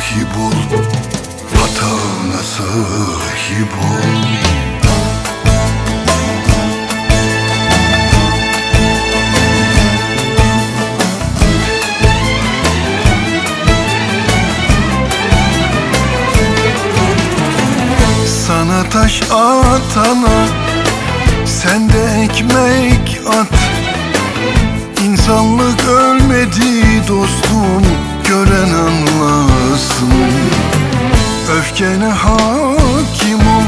sahip ol, hatana sahip ol. Sana taş atana sen de ekmek at. İnsanlık ölmedi dostum, gören anlasın. Öfkene hakim ol,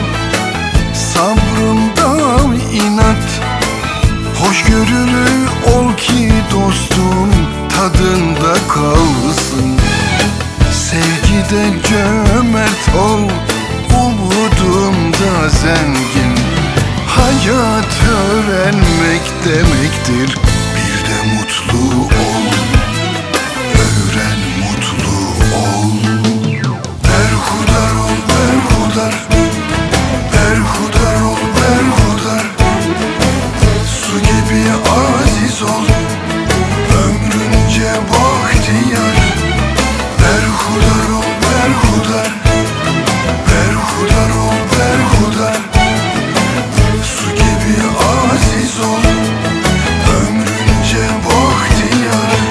sabrında inat. Hoşgörülü ol ki dostum, tadında kalsın. Sevgide cömert ol, umudumda zengin. Hayat öğrenmek demektir, bir de mutlu ol. Öğren, mutlu ol. Berhudar ol, berhudar. Berhudar ol, berhudar. Su gibi aziz ol, ömrünce bahtiyar. Berhudar ol, berhudar. Berhudar ol, berhudar. Su gibi aziz ol, ömrünce bahtiyar.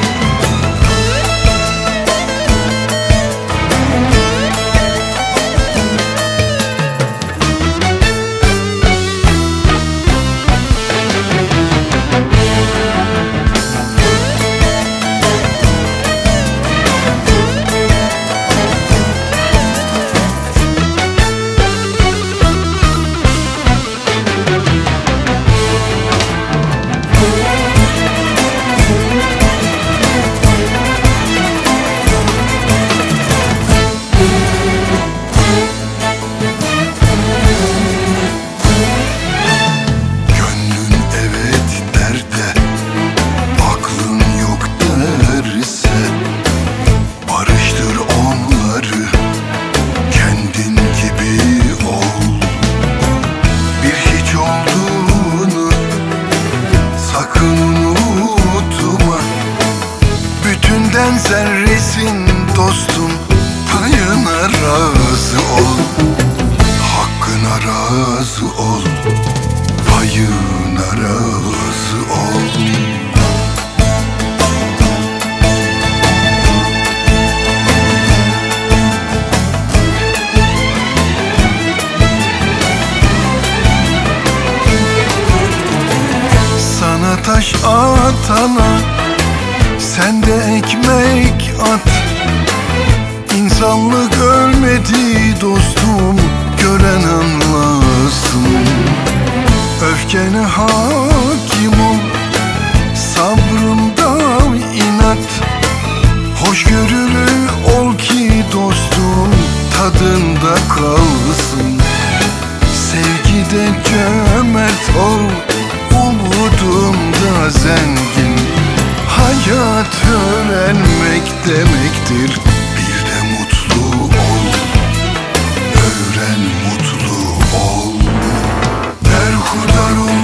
Sen resin dostum, payına razı ol. Hakkına razı ol, payına razı ol. Sana taş atana sen de ekmek at. İnsanlık ölmedi dostum, gören anlasın. Öfkene hakim ol, sabrında inat. Hoşgörülü ol ki dostum, tadında kalsın. Sevgide cömert ol, umudumda zengin. Hayat öğrenmek demektir, bir de mutlu ol. Öğren, mutlu ol. Berhudar ol,